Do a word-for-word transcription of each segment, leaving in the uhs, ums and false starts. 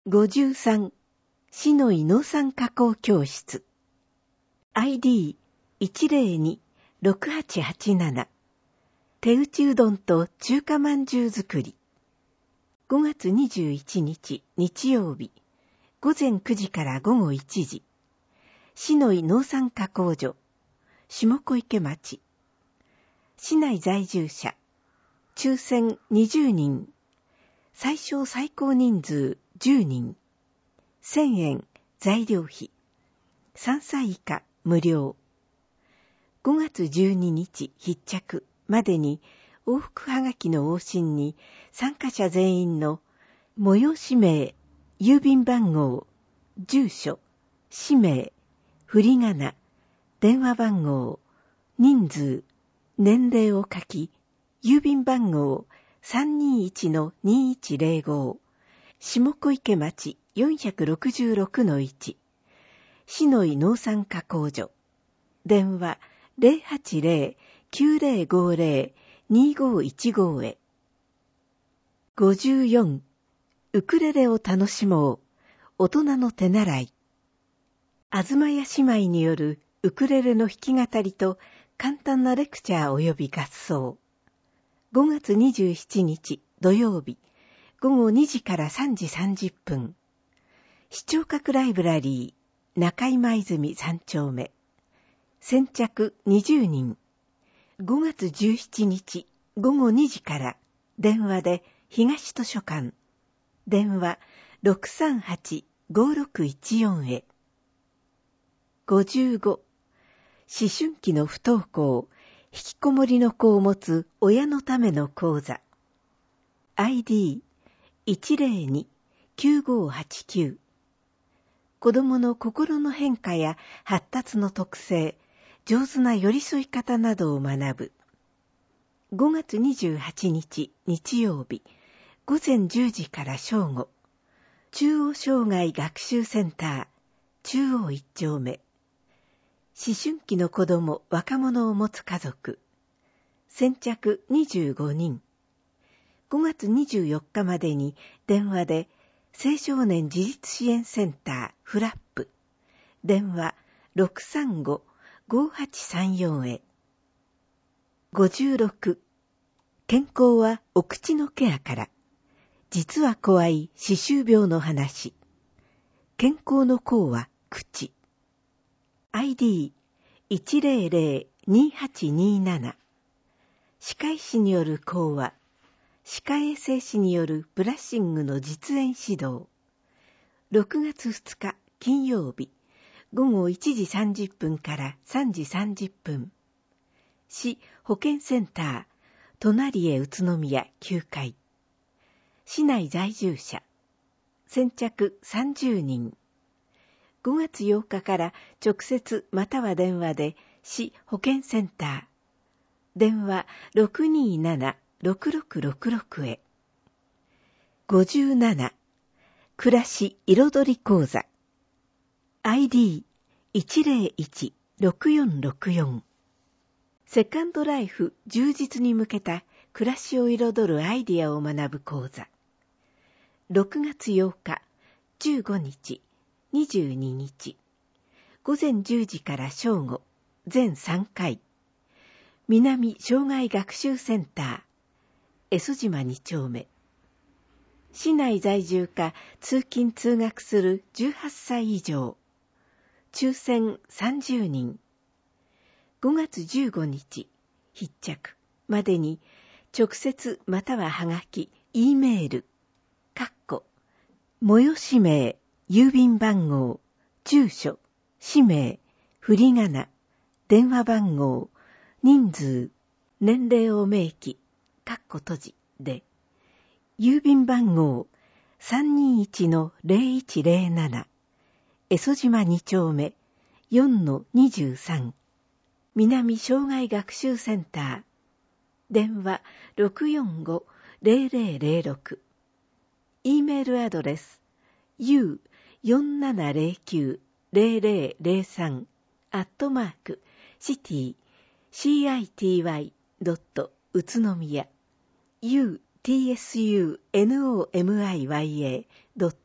ごじゅうさん、市の農産加工教室。アイディーいちゼロに ろくはちはちなな。手打ちうどんと中華まんじゅう作り。ごがつにじゅういちにち日曜日、ごぜんくじからごごいちじ。市の農産加工所、下小池町。市内在住者、抽選にじゅうにん。最小最高人数じゅうにん。せんえん材料費。さんさい以下無料。ごがつじゅうににち必着までに往復はがきの往診に参加者全員の催し名、郵便番号、住所、氏名、振り仮名、電話番号、人数、年齢を書き、郵便番号 さんにいちのにいちゼロご、下小池町 よんろくろくのいち、市の農産加工所、電話 ゼロはちゼロ きゅうゼロごゼロ にごいちご へ。ごじゅうよん、ウクレレを楽しもう、大人の手習い。東屋姉妹によるウクレレの弾き語りと簡単なレクチャー及び合奏。ごがつにじゅうしちにち土曜日、ごごにじからさんじさんじゅっぷん。視聴覚ライブラリー、中今泉さんちょうめ。先着にじゅうにん。ごがつじゅうしちにちごごにじから電話で東図書館。電話 ろくさんはちごろくいちよん へ。ごじゅうご、思春期の不登校、引きこもりの子を持つ親のための講座。アイディーいちゼロに きゅうごはちきゅう。子供の心の変化や発達の特性、上手な寄り添い方などを学ぶ。ごがつにじゅうはちにち日曜日、ごぜんじゅうじから正午。中央障害学習センター、中央一丁目。思春期の子供、若者を持つ家族。先着にじゅうごにん。ごがつにじゅうよっかまでに電話で青少年自立支援センターフラップ。電話 ろくさんごごはちさんよん へ。ごじゅうろく、健康はお口のケアから。実は怖い歯周病の話。健康の口は口。アイディーいちゼロゼロ にはちになな。歯科医師による講話。歯科衛生士によるブラッシングの実演指導。ろくがつふつか金曜日、ごごいちじさんじゅっぷんからさんじさんじゅっぷん。市保健センター、隣へ宇都宮きゅうかい。市内在住者。先着さんじゅうにん。ごがつようかから直接または電話で市保健センター。電話 ろくにーなな ろくろくろくろく へ。ごじゅうなな、暮らし彩り講座。アイディーいちゼロいち ろくよんろくよん。セカンドライフ充実に向けた暮らしを彩るアイディアを学ぶ講座。ろくがつようか、じゅうごにち、にじゅうににち。ごぜんじゅうじから正午、全さんかい。南障害学習センター、江曽島にちょうめ。市内在住か通勤通学するじゅうはっさい以上。抽選さんじゅうにん。ごがつじゅうごにち、必着までに直接またははがき、Eメール、かっこ、催し名、郵便番号、住所、氏名、振り仮名、電話番号、人数、年齢を明記、かっこ閉じで、郵便番号 さんにいちのゼロいちゼロなな、江曽島にちょうめ よんのにじゅうさん、南障害学習センター、電話 ろくよんご ゼロゼロゼロろく、Eメールアドレス ユーよんななゼロきゅう ゼロゼロゼロさん アットマークシティ シーアイティーワイ ドット 宇都宮 ユーティーエスユーノミヤ ドット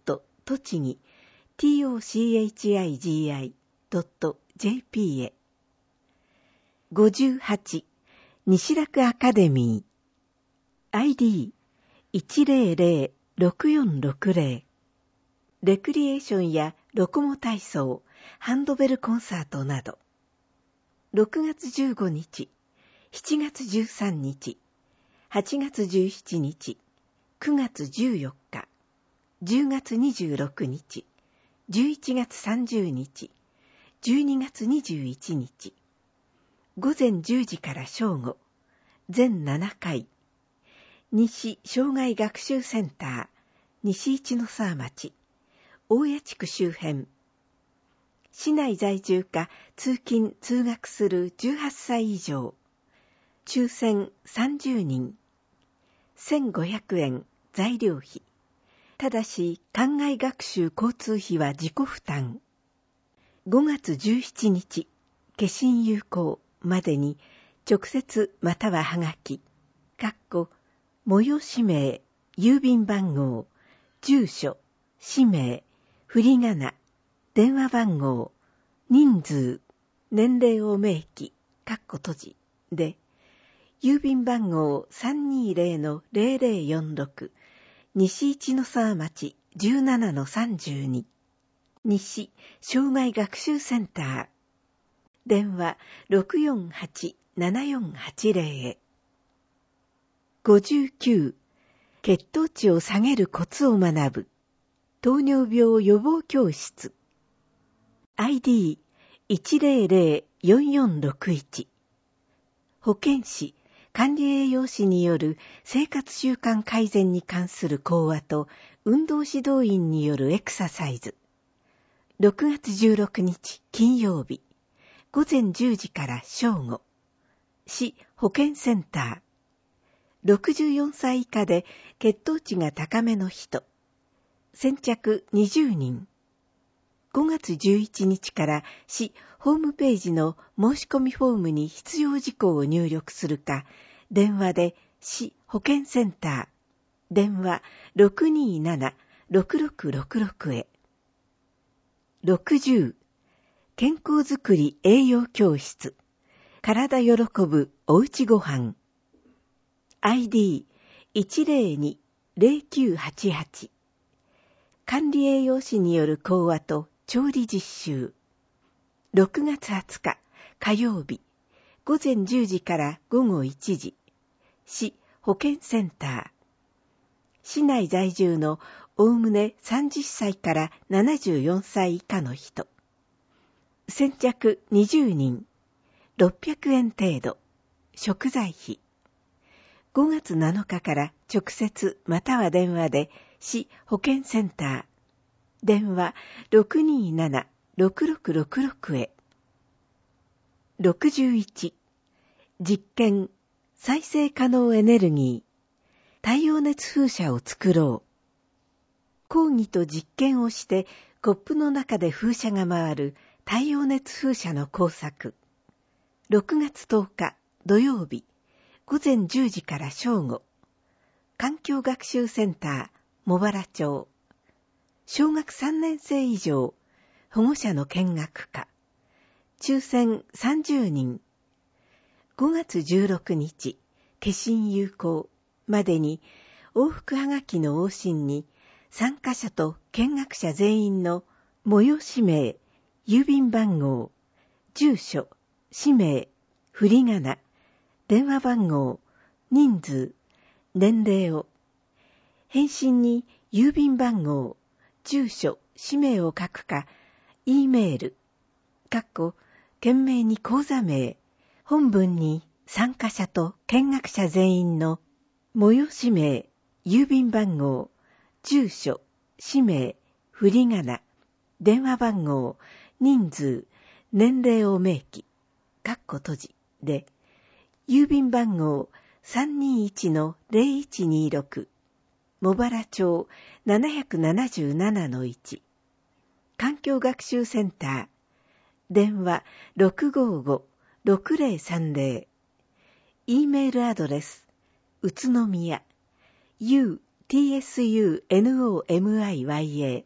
栃木 トチギ ドット ジェーピー へ。ごじゅうはち西楽アカデミー アイディーいちゼロゼロ ろくよんろくゼロ レクリエーションやロコモ体操、ハンドベルコンサートなど。ろくがつじゅうごにち、しちがつじゅうさんにち、はちがつじゅうしちにち、くがつじゅうよっか、じゅうがつにじゅうろくにち、じゅういちがつさんじゅうにち、じゅうにがつにじゅういちにち、ごぜんじゅうじから正午、全ななかい、西障害学習センター、西一ノ沢町、大谷地区周辺、市内在住か通勤通学するじゅうはっさい以上、抽選さんじゅうにん、せんごひゃくえん材料費。ただし、館外学習交通費は自己負担。ごがつじゅうしちにち、消印有効までに、直接またははがき、かっこ、催し名、郵便番号、住所、氏名、振り仮名、電話番号、人数、年齢を明記、かっこ閉じ、で、郵便番号 さんにーぜろのぜろぜろよんろく、西一ノ沢町 じゅうななのさんじゅうに、西障害学習センター、電話 ろくよんはち ななよんはちゼロ へ。ごじゅうきゅう、血糖値を下げるコツを学ぶ、糖尿病予防教室、アイディーいちゼロゼロよんよんろくいち、保健師、管理栄養士による生活習慣改善に関する講話と運動指導員によるエクササイズ。ろくがつじゅうろくにち金曜日、ごぜんじゅうじから正午。市保健センター。ろくじゅうよんさい以下で血糖値が高めの人。先着にじゅうにん。ごがつじゅういちにちから市ホームページの申し込みフォームに必要事項を入力するか、電話で市保健センター、電話 ろくにーなな ろくろくろくろく へ。ろくじゅう、健康づくり栄養教室、体喜ぶおうちごはん。アイディーいちゼロに ゼロきゅうはちはち。管理栄養士による講話と調理実習。ろくがつはつか火曜日、ごぜんじゅうじからごごいちじ。市保健センター。市内在住のおおむねさんじゅっさいからななじゅうよんさい以下の人。先着にじゅうにん。ろっぴゃくえん程度。食材費。ごがつなのかから直接または電話で市保健センター。電話 ろくにーなな ろくろくろくろく へ。ろくじゅういち、実験、再生可能エネルギー、太陽熱風車を作ろう。講義と実験をしてコップの中で風車が回る太陽熱風車の工作。ろくがつとおか土曜日、ごぜんじゅうじから正午。環境学習センター、茂原町。小学さんねんせい以上、保護者の見学会。抽選さんじゅうにん。ごがつじゅうろくにち、消印有効までに往復はがきの往診に参加者と見学者全員の催し名、郵便番号、住所、氏名、振り仮名、電話番号、人数、年齢を、返信に郵便番号、住所、氏名を書くか、E メール、かっこ、件名に講座名、本文に参加者と見学者全員の催し名、郵便番号、住所、氏名、振り仮名、電話番号、人数、年齢を明記、かっこ閉じで、郵便番号 さんにーいちのぜろいちにーろく、茂原町 なななななのいち、環境学習センター、電話 ろくごご ろくぜろさんぜろ、E メールアドレス、宇都宮、ユーティーエスユーノミヤ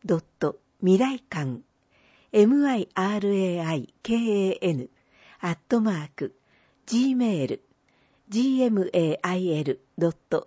ドット未来館 miraikan アットマーク gmail gmail ドット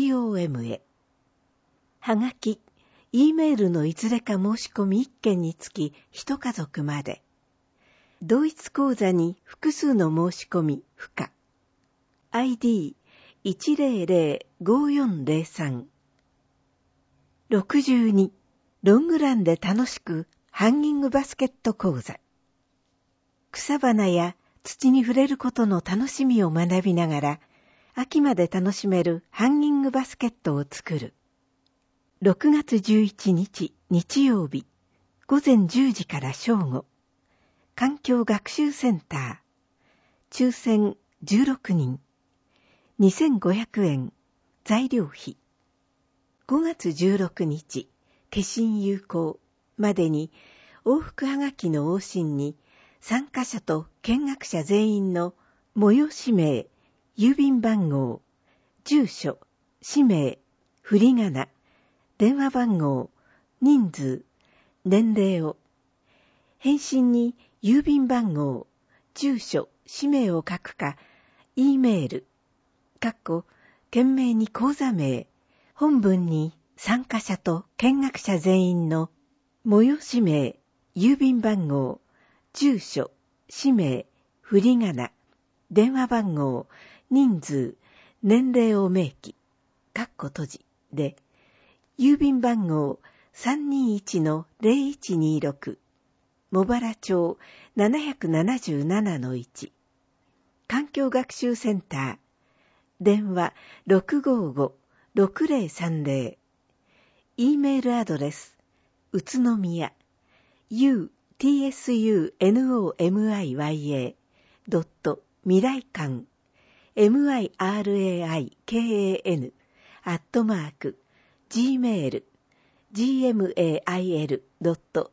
com へ。はがき、E メールのいずれか申し込みいっけんにつき一家族まで。同一口座に複数の申し込み不可。アイディーいちゼロゼロごよんゼロさん。ろくじゅうに、ロングランで楽しくハンギングバスケット講座。草花や土に触れることの楽しみを学びながら、秋まで楽しめるハンギングバスケットを作る。ろくがつじゅういちにち日曜日、ごぜんじゅうじから正午。環境学習センター。抽選じゅうろくにん。にせんごひゃくえん。材料費。ごがつじゅうろくにち、消印有効までに往復はがきの往診に参加者と見学者全員の催し名、郵便番号、住所、氏名、振り仮名、電話番号、人数、年齢を、返信に郵便番号、住所、氏名を書くか、E メール、かっこ、件名に口座名、本文に参加者と見学者全員の催し名、郵便番号、住所、氏名、振り仮名、電話番号、人数、年齢を明記、かっこ閉じで、郵便番号 さんにいちのゼロいちにろく、茂原町 なななななのいち、環境学習センター、電話 ろくごごろくゼロさんゼロ、E メールアドレス、宇都宮、u t s u n o m i y a ドット未来館 miraikan アットマーク gmail gmail ドット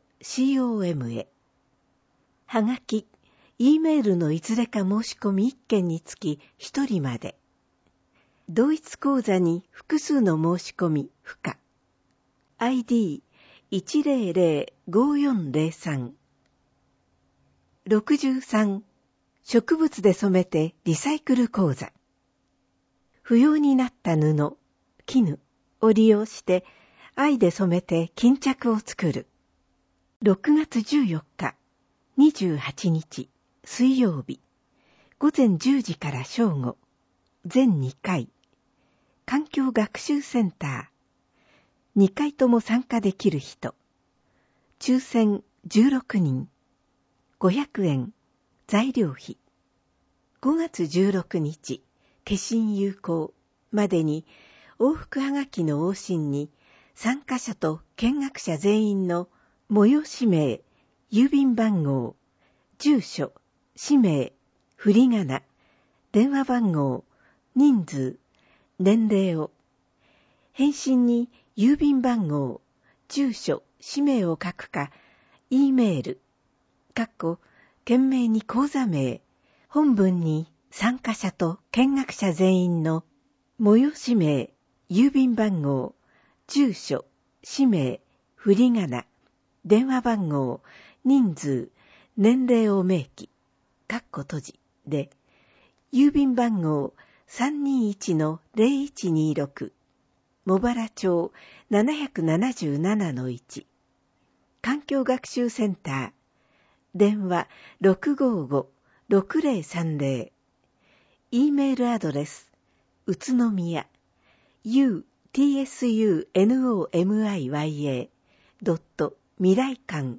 com へ。はがき、E メールのいずれか申し込みいっけんにつきひとりまで。同一口座に複数の申し込み不可。アイディーいちゼロゼロごよんゼロさん。ろくじゅうさん、植物で染めてリサイクル講座。不要になった布、絹を利用して藍で染めて巾着を作る。ろくがつじゅうよっか、にじゅうはちにち、水曜日、ごぜんじゅうじから正午、全にかい、環境学習センター、にかいとも参加できる人、抽選じゅうろくにん、ごひゃくえん、材料費。ごがつじゅうろくにち、消印有効までに往復はがきの往診に参加者と見学者全員の催し名、郵便番号、住所、氏名、振り仮名、電話番号、人数、年齢を、返信に郵便番号、住所、氏名を書くか、E メール、かっこ、件名に口座名、本文に参加者と見学者全員の催し名、郵便番号、住所、氏名、振り仮名、電話番号、人数、年齢を明記、かっこ閉じで、郵便番号 さんにいちのゼロいちにろく、茂原町 なななななのいち、環境学習センター、電話 ろくごごろくゼロさんゼロ、E メールアドレス、宇都宮、u t s u n o m i y a ドット未来館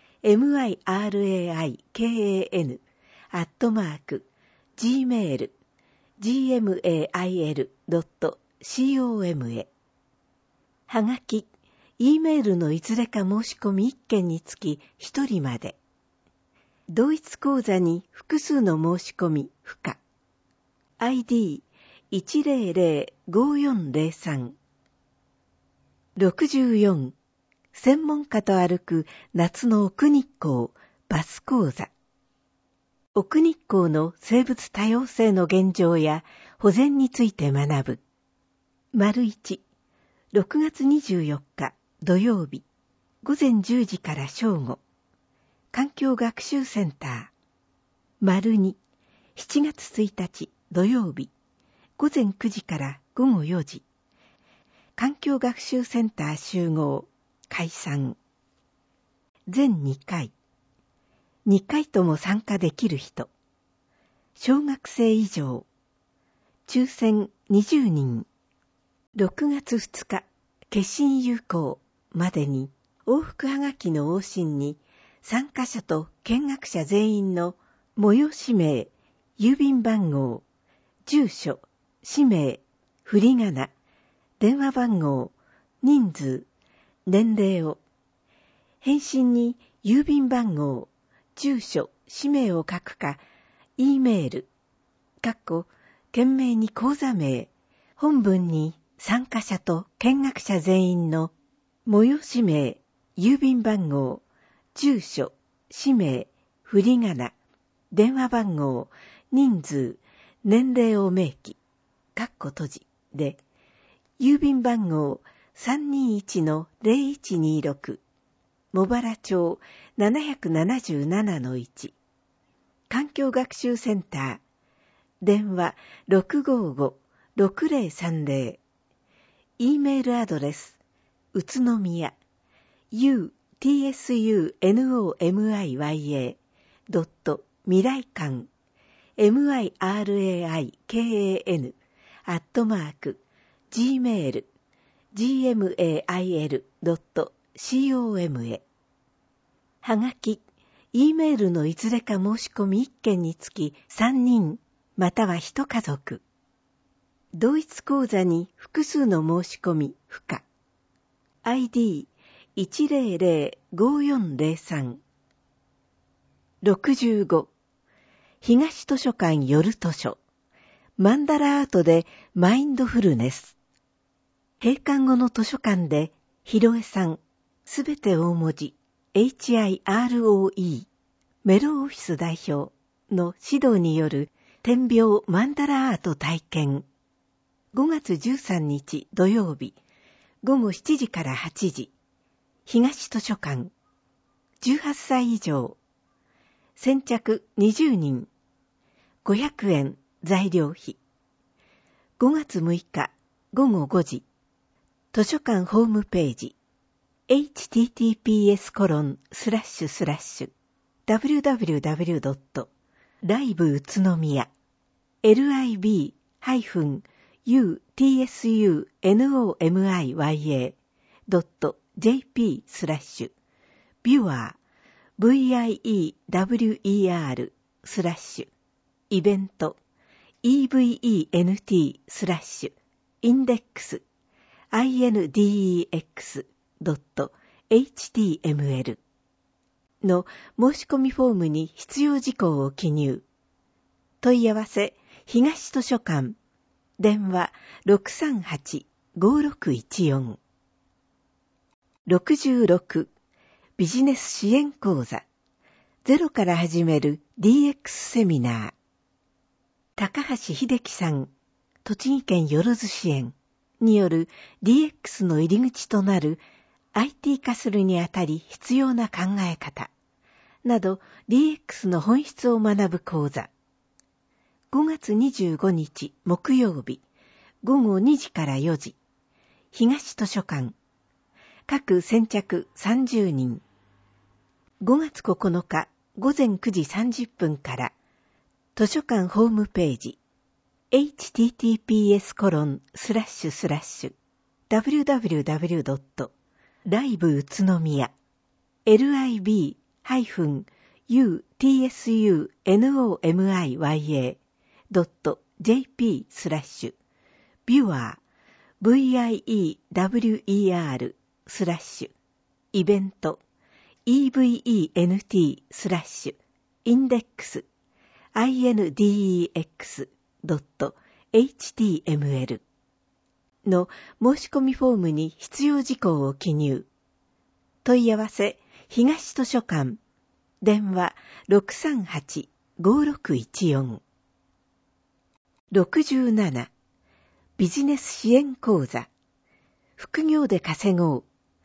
miraikan アットマーク gmail gmail ドット com へ。はがき、E メールのいずれか申し込みいっけんにつきひとりまで。同一口座に複数の申し込み不可。アイディーいちゼロゼロごよんゼロさん。ろくじゅうよん、専門家と歩く夏の奥日光バス講座。奥日光の生物多様性の現状や保全について学ぶ。丸いち、ろくがつにじゅうよっか土曜日、 午前じゅうじから正午、環境学習センター。丸に、しちがつついたち土曜日、午前くじから午後よじ、環境学習センター集合、解散。全にかい。にかいとも参加できる人。小学生以上。抽選にじゅうにん。ろくがつふつか、決心有効までに、往復はがきの往診に、参加者と見学者全員の催し名、郵便番号、住所、氏名、振り仮名、電話番号、人数、年齢を、返信に郵便番号、住所、氏名を書くか、E メール、かっこ、懸命に講座名、本文に参加者と見学者全員の催し名、郵便番号、住所、氏名、振り仮名、電話番号、人数、年齢を明記、かっこ閉じで、郵便番号 さんにいちのゼロいちにろく、茂原町 なななななのいち、環境学習センター、電話 ろくごごろくぜろさんぜろ、E メールアドレス、宇都宮、ユーティーエスユーエヌオーエムアイワイエー ドット未来館 ミライカン アットマーク ジーメール ジーエムエーアイエル ドットコム へ。はがき、E メールのいずれか申し込みいっけんにつきさんにんまたはいち家族。同一口座に複数の申し込み不可。アイディーいちゼロゼロごよんゼロさん。ろくじゅうご、東図書館夜図書、マンダラアートでマインドフルネス。閉館後の図書館で、ひろえさん、すべて大文字、エイチアイアールオーイー、メロオフィス代表の指導による点描マンダラアート体験。ごがつじゅうさんにち土曜日、ごごしちじからはちじ、東図書館、じゅうはっさい以上、先着にじゅうにん、ごひゃくえん材料費。ごがつむいかごごごじ、図書館ホームページ、エイチティーティーピーエスコロンスラッシュスラッシュダブリューダブリューダブリュードットライブ宇都宮 エルアイビーハイフンユーティーエスユーエヌオーエムアイワイエードットジェーピースラッシュビュアー ブイアイイーダブリューイーアール スラッシュイベント イーブイイーエヌティー スラッシュインデックス アイエヌディーエックス ドット エイチティーエムエル の申し込みフォームに必要事項を記入。問い合わせ東図書館電話 ろくさんはちごろくいちよん。ろくじゅうろくビジネス支援講座ゼロから始める ディーエックス セミナー。高橋秀樹さん、栃木県よろず支援による ディーエックス の入り口となる アイティー 化するにあたり必要な考え方など ディーエックス の本質を学ぶ講座。ごがつにじゅうごにち木曜日ごごにじからよじ、東図書館。各先着さんじゅうにん。ごがつここのかごぜんくじさんじゅっぷんから図書館ホームページ エイチティーティーピーエスコロンスラッシュスラッシュダブリューダブリューダブリュードットライブ宇都宮 エルアイビーハイフンユーティーエスユーエヌオーエムアイワイエードットジェーピースラッシュビュアー ブイアイイーダブリューイーアール スラッシュイベント イーブイイーエヌティー スラッシュインデックス アイエヌディーエックス ドット エイチティーエムエル の申し込みフォームに必要事項を記入。問い合わせ東図書館電話 ろくさんはちごろくいちよん。ろくじゅうななビジネス支援講座副業で稼ごう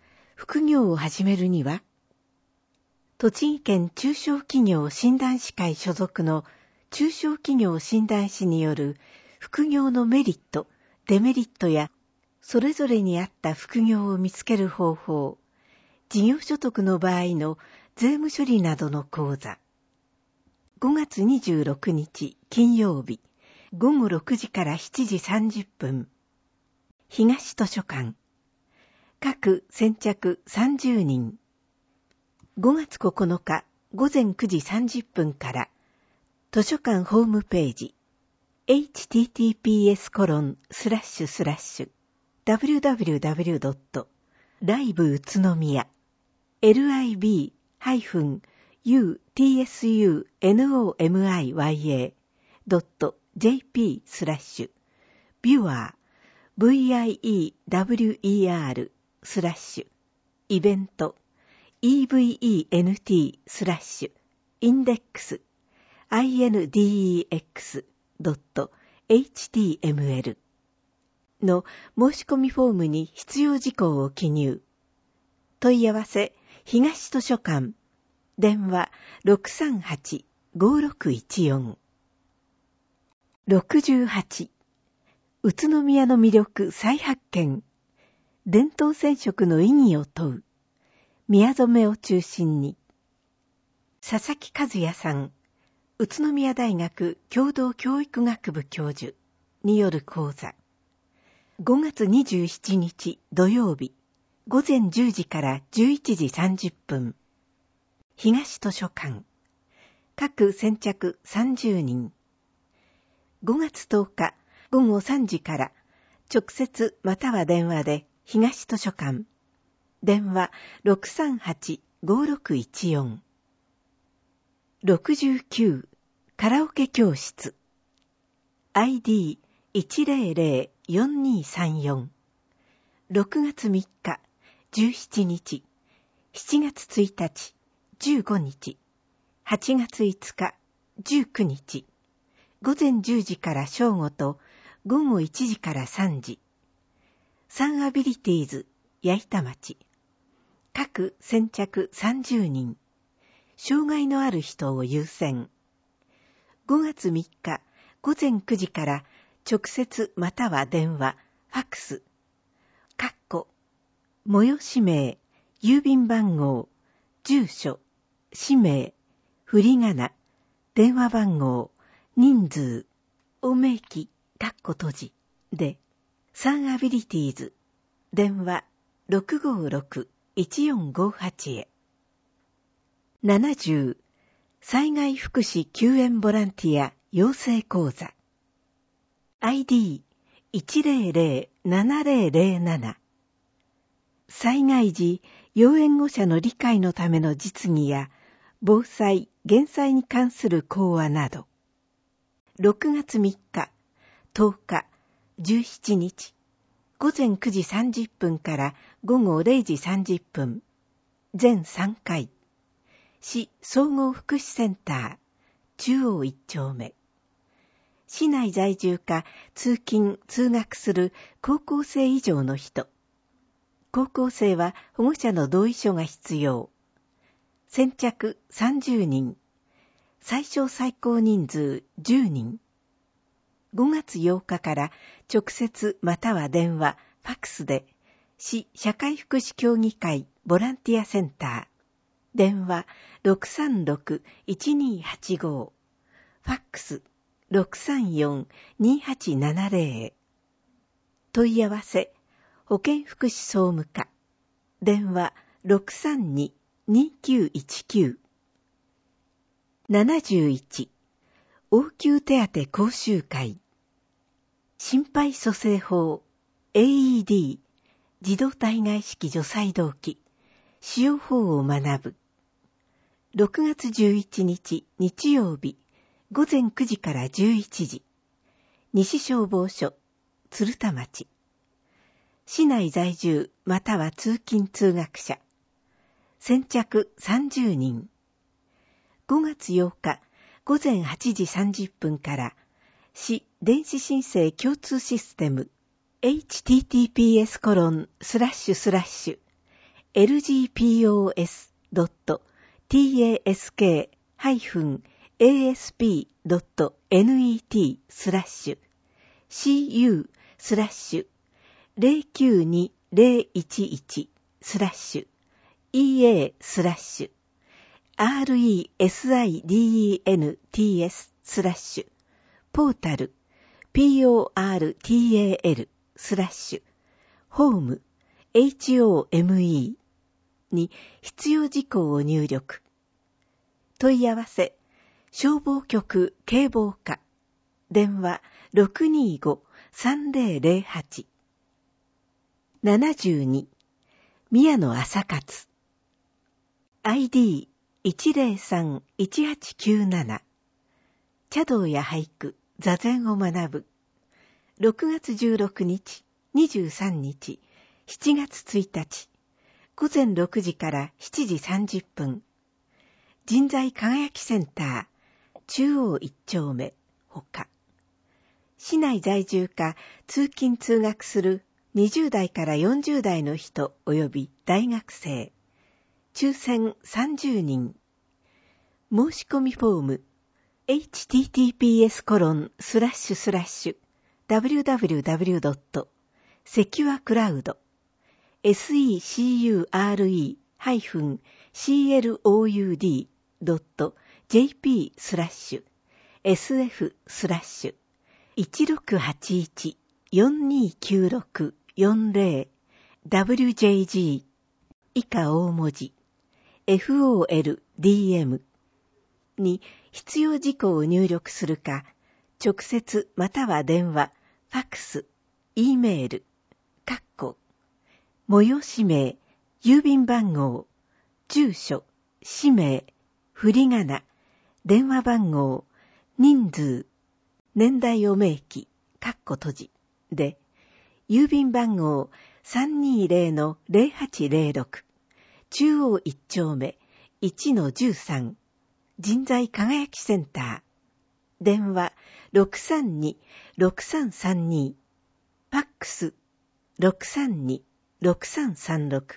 副業を始めるには、栃木県中小企業診断士会所属の中小企業診断士による副業のメリット、デメリットや、それぞれに合った副業を見つける方法、事業所得の場合の税務処理などの講座。ごがつにじゅうろくにち金曜日、ごごろくじからしちじさんじゅっぷん。東図書館。各先着さんじゅうにん。ごがつここのかごぜんくじさんじゅっぷんから、図書館ホームページ、エイチティーティーピーエスコロンスラッシュスラッシュダブリューダブリューダブリュードットライブ宇都宮 エルアイビー ユー ティー エス ユー エヌ オー エム アイ ワイ エー ドット ジェーピー スラッシュビュアー ブイアイイーダブリューイーアール スラッシュイベント イーブイイーエヌティー スラッシュインデックス アイエヌディーイーエックス ドット エイチティーエムエル の申し込みフォームに必要事項を記入。問い合わせ東図書館電話 ろくさんはち ごろくいちよん。ろくじゅうはち宇都宮の魅力再発見。伝統染色の意義を問う。宮染を中心に。佐々木和也さん、宇都宮大学共同教育学部教授による講座。ごがつにじゅうしちにち土曜日、ごぜんじゅうじからじゅういちじさんじゅっぷん。東図書館。各先着さんじゅうにん。ごがつとおかごごさんじから直接または電話で東図書館。電話 ろくさんはち ごろくいちよん。ろくじゅうきゅうカラオケ教室。アイディーいちぜろぜろよんにさんよん。ろくがつみっかじゅうしちにち、しちがつついたちじゅうごにち、はちがついつかじゅうくにち、ごぜんじゅうじから正午とごごいちじからさんじ。サンアビリティーズ矢板町。各先着さんじゅうにん。障害のある人を優先。ごがつみっかごぜんくじから直接または電話、ファックス。かっこ、催し名、郵便番号、住所、氏名、振り仮名、電話番号、人数、を明記、かっこ閉じで、サンアビリティーズ、電話 ろくごろくいちよんごはち へ。ななじゅう災害福祉救援ボランティア養成講座。アイディーいちぜろぜろななぜろぜろなな。災害時、要援護者の理解のための実技や、防災・減災に関する講話など。ろくがつみっか、とおか、じゅうしちにち、ごぜんくじさんじゅっぷんからごごれいじさんじゅっぷん、全さんかい、市総合福祉センター、中央一丁目。市内在住か通勤・通学する高校生以上の人。高校生は保護者の同意書が必要。先着さんじゅうにん。最小最高人数じゅうにん。ごがつようかから直接または電話、ファックスで市社会福祉協議会ボランティアセンター。電話 ろくさんろくいちにはちご。ファックス ろくさんよんにはちななぜろ。問い合わせ保健福祉総務課。電話 ろくさんににきゅういちきゅう。ななじゅういち応急手当講習会。心肺蘇生法 エーイーディー 自動体外式除細動器使用法を学ぶ。ろくがつじゅういちにち日曜日ごぜんくじからじゅういちじ。西消防署鶴田町。市内在住または通勤通学者。先着さんじゅうにん。ごがつようかごぜんはちじさんじゅっぷんから市電子申請共通システム エイチティーティーピーエスコロンスラッシュスラッシュエルジーピーオーエスドットタスクエーエスピードットネット スラッシュ cu スラッシュ ゼロきゅうにゼロいちいち スラッシュ ea スラッシュ residents スラッシュポータル portal スラッシュホーム home に必要事項を入力。問い合わせ消防局警防課電話 ろくにーご さんぜろぜろはち ななじゅうに宮野朝勝 アイディーいちゼロさんいちはちきゅうなな 茶道や俳句座禅を学ぶろくがつじゅうろくにちにじゅうさんにちしちがつついたちごぜんろくじからしちじさんじゅっぷん人材輝きセンター中央一丁目ほか市内在住か通勤通学するにじゅうだいからよんじゅうだいの人及び大学生抽選さんじゅうにん申し込みフォーム エイチティーティーピーエスコロンスラッシュスラッシュダブリューダブリューダブリュードットセキュアクラウド セキュア ドット ジェーピー スラッシュ エスエフ スラッシュ いちろくはちいち よんにきゅうろく よんぜろ ダブリュージェージー 以下大文字 エフオーエルディーエム に必要事項を入力するか、直接または電話、ファックス、Eメール、かっこ、催し名、郵便番号、住所、氏名、振り仮名、電話番号、人数、年代を明記、かっこ閉じで、郵便番号 さんにーぜろのぜろはちぜろろく 中央一丁目 いちのじゅうさん 人材輝きセンター電話 ろくさんに ろくさんさんに ファックス ろくさんに ろくさんさんろく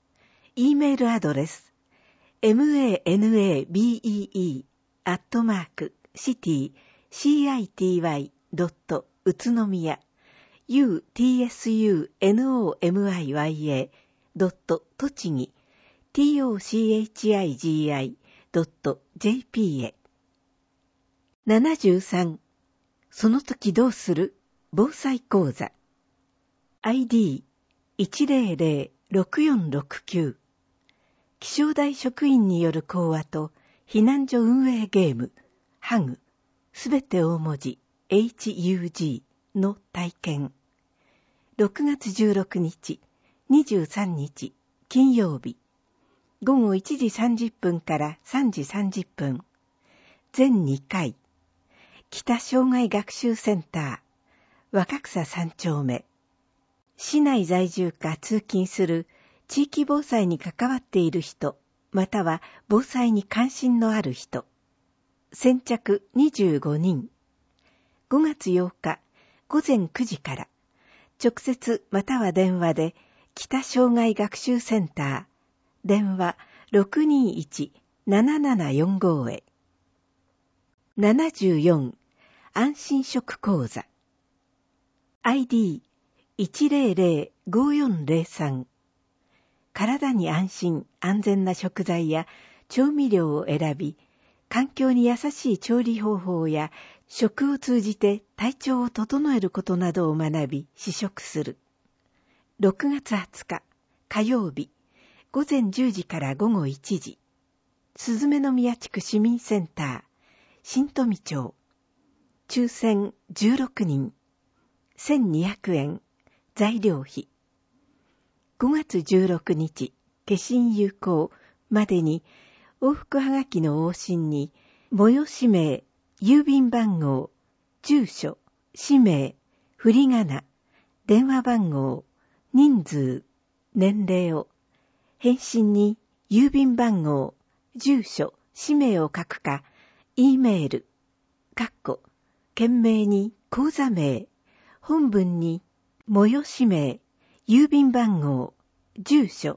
E メールアドレス マナベアットマークシティ シティ ドット 宇都宮 ユーティーエスユーエヌオーエムアイワイエー ドット栃木 トチギ ドット ジェーピー へ。ななじゅうさんその時どうする防災講座 アイディーいちゼロゼロろくよんろくきゅう 気象台職員による講話と避難所運営ゲームハグすべて大文字 エイチユージー の体験ろくがつじゅうろくにちにじゅうさんにち金曜日ごごいちじさんじゅっぷんからさんじさんじゅっぷん全にかい北障害学習センター若草三丁目市内在住か通勤する地域防災に関わっている人または防災に関心のある人先着にじゅうごにんごがつようかごぜんくじから直接または電話で北障害学習センター電話 ろくにいち ななななよんご へ。ななじゅうよん安心食講座 アイディーいちゼロゼロごよんゼロさん 体に安心安全な食材や調味料を選び環境に優しい調理方法や食を通じて体調を整えることなどを学び試食するろくがつはつか火曜日ごぜんじゅうじからごごいちじすずめの宮地区市民センター新富町抽選じゅうろくにんせんにひゃくえん材料費ごがつじゅうろくにち消印有効までに往復はがきの往診に催し名郵便番号住所氏名振り仮名電話番号人数年齢を返信に郵便番号住所氏名を書くか E メールかっこ件名に口座名本文に催し名郵便番号住所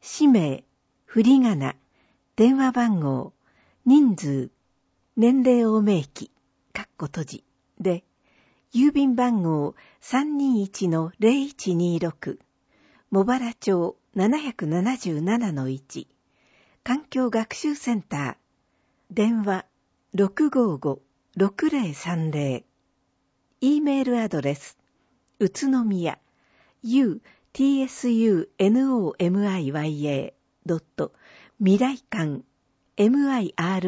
氏名、振り仮名、電話番号、人数、年齢を明記、括弧閉じで、郵便番号 さんにいちのゼロいちにろく、茂原町 なななななのいち、環境学習センター、電話 ろくごーごーろくぜろさんぜろ、E メールアドレス、宇都宮、u ティーエスユーエヌオーエムアイワイエー ドット、未来館、ミライカン、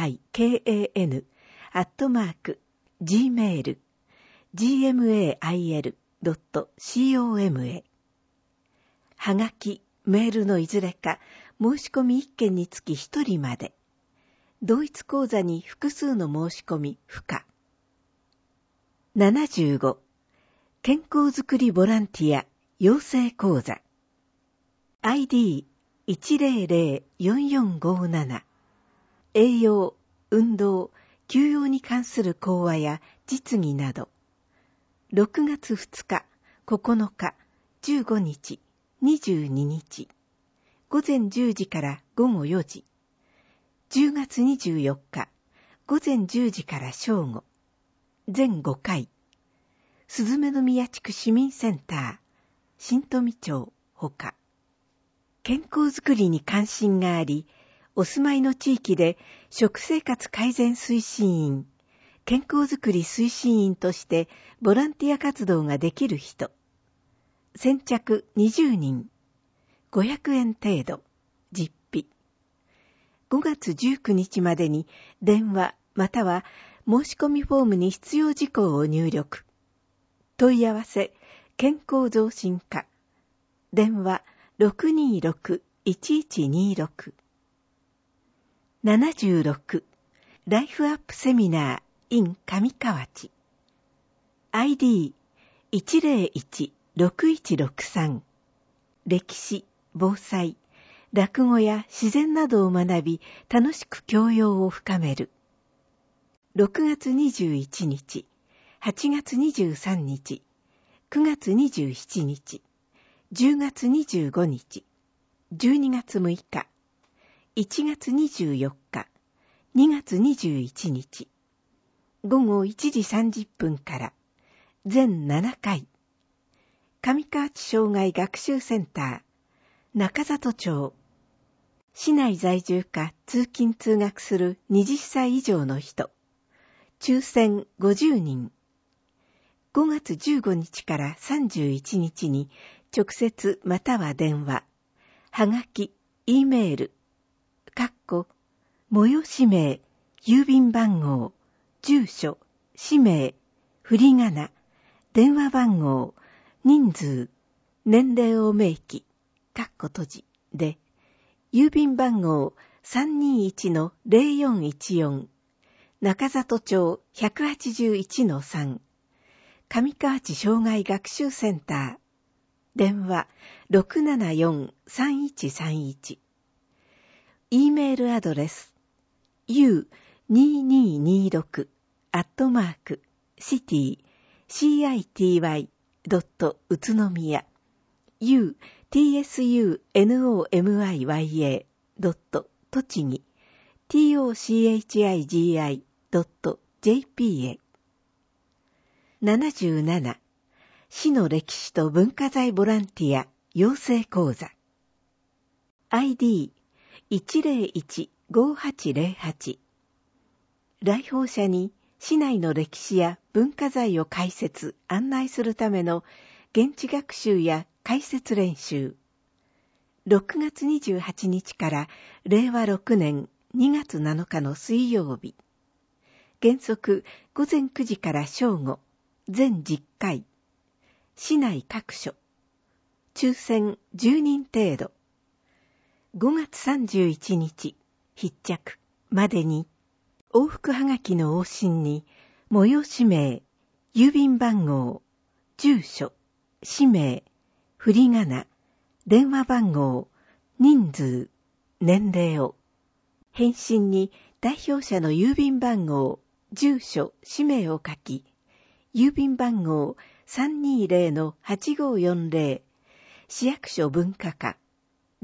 アットマーク、gmail、gmail ドット com へ。はがき、メールのいずれか、申し込みいっけんにつきひとりまで。同一講座に複数の申し込み不可。ななじゅうご、健康づくりボランティア養成講座 アイディーいちゼロゼロよんよんごなな、 栄養、運動、休養に関する講話や実技など、ろくがつふつか、ここのか、じゅうごにち、にじゅうににち、午前じゅうじから午後よじ、じゅうがつにじゅうよっか、午前じゅうじから正午、全ごかい、鈴目宮地区市民センター、新富町ほか。健康づくりに関心があり、お住まいの地域で食生活改善推進員、健康づくり推進員としてボランティア活動ができる人。先着にじゅうにん、ごひゃくえん程度、実費。ごがつじゅうくにちまでに電話または申し込みフォームに必要事項を入力。問い合わせ、健康増進課。電話 ろくにーろくいちいちにーろく。ななじゅうろく、ライフアップセミナー in 上河内。アイディーいちゼロいちろくいちろくさん。歴史、防災、落語や自然などを学び、楽しく教養を深める。ろくがつにじゅういちにち、はちがつにじゅうさんにち、くがつにじゅうしちにち、じゅうがつにじゅうごにち、じゅうにがつむいか、いちがつにじゅうよっか、にがつにじゅういちにち、ごごいちじさんじゅっぷんから全ななかい、上河内障害学習センター、中里町、市内在住か通勤通学するはたち以上の人、抽選ごじゅうにん、ごがつじゅうごにちからさんじゅういちにちに直接または電話、はがき、E メール、かっこ、催し名、郵便番号、住所、氏名、振り仮名、電話番号、人数、年齢を明記、かっこ閉じで、郵便番号 さんにいちのゼロよんいちよん、中里町 ひゃくはちじゅういちのさん、上河内障害学習センター、電話 ろくななよんさんいちさんいち、E メールアドレス ユーにーにーにーろく アットマーク シティ シーアイティーワイ ドット 宇都宮 ユーティーエスユーエヌオーエムアイワイエー ドット 栃木 ティーオーシーエイチアイジーアイ ドット ジェーピー へ。ななじゅうなな、市の歴史と文化財ボランティア養成講座 アイディーいちゼロいちごはちゼロはち。来訪者に市内の歴史や文化財を解説案内するための現地学習や解説練習。ろくがつにじゅうはちにちかられいわろくねんにがつなのかの水曜日。原則ごぜんくじから正午、全じゅっかい。市内各所。抽選じゅうにん程度。ごがつさんじゅういちにち、必着までに、往復はがきの往診に、催し名、郵便番号、住所、氏名、振り仮名、電話番号、人数、年齢を。返信に代表者の郵便番号、住所、氏名を書き、郵便番号 さんにーぜろのはちごーよんぜろ、市役所文化課、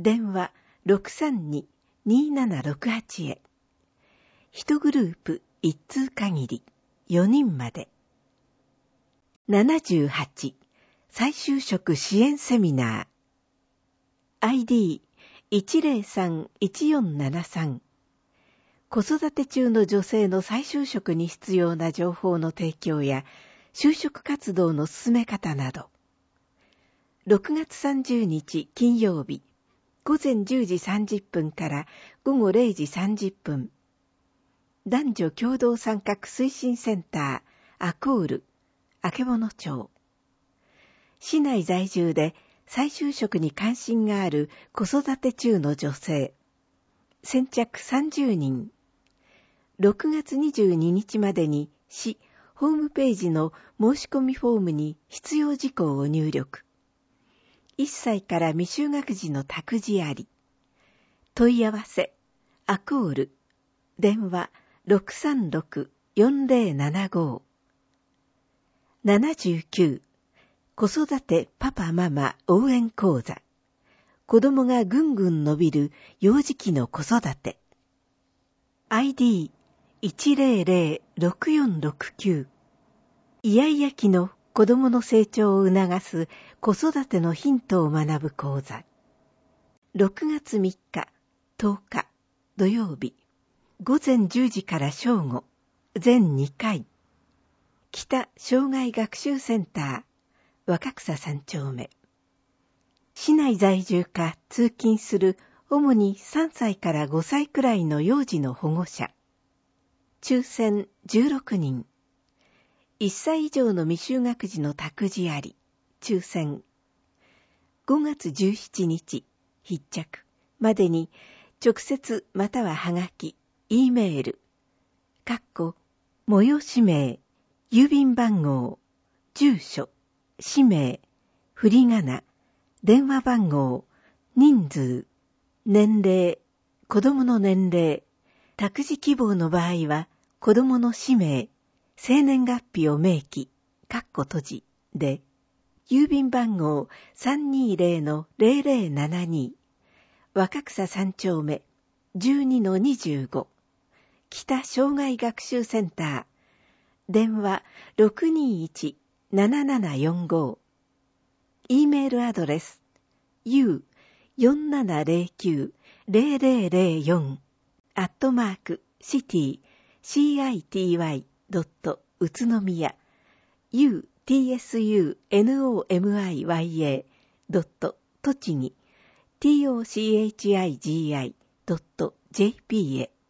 電話 ろくさんに にーななろくはち へ。一グループ一通限りよにんまで。ななじゅうはち再就職支援セミナー アイディーいちゼロさんいちよんななさん 子育て中の女性の再就職に必要な情報の提供や就職活動の進め方など。ろくがつさんじゅうにち金曜日午前じゅうじさんじゅっぷんから午後れいじさんじゅっぷん。男女共同参画推進センターアコールあけぼの町。市内在住で再就職に関心がある子育て中の女性。先着さんじゅうにん。ろくがつにじゅうににちまでに市ホームページの申し込みフォームに必要事項を入力。いっさいから未就学児の託児あり。問い合わせ、アコール、電話 ろくさんろく よんゼロななご。ななじゅうきゅう子育てパパママ応援講座。子供がぐんぐん伸びる幼児期の子育て。アイディーいちゼロゼロろくよんろくきゅう。イヤイヤ期の子供の成長を促す子育てのヒントを学ぶ講座。ろくがつみっか、とおか、土曜日。午前じゅうじから正午。全にかい。北障害学習センター。若草三丁目。市内在住か通勤する主にさんさいからごさいくらいの幼児の保護者。抽選じゅうろくにん。いっさい以上の未就学児の託児あり。抽選。ごがつじゅうしちにち、必着までに直接またははがき、Eメール、かっこ、催し名、郵便番号、住所、氏名、振り仮名、電話番号、人数、年齢、子供の年齢、託児希望の場合は、子供の氏名、生年月日を明記、かっこ閉じ、で、郵便番号 さんにーぜろのぜろぜろななに、若草三丁目 じゅうにのにじゅうご、北障害学習センター、電話 ろくにーいち ななななよんご、E メールアドレス ユーよんななぜろきゅう ぜろぜろぜろよん アットマークシティ シーアイティーワイ ドット宇都宮 ユーティーエスユーエヌオーエムアイワイエー ドット栃木 ティーオーシーエイチアイジーアイ ドットジェーピー へ。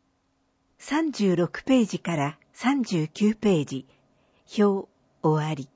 さんじゅうろくページからさんじゅうきゅうページ表終わり。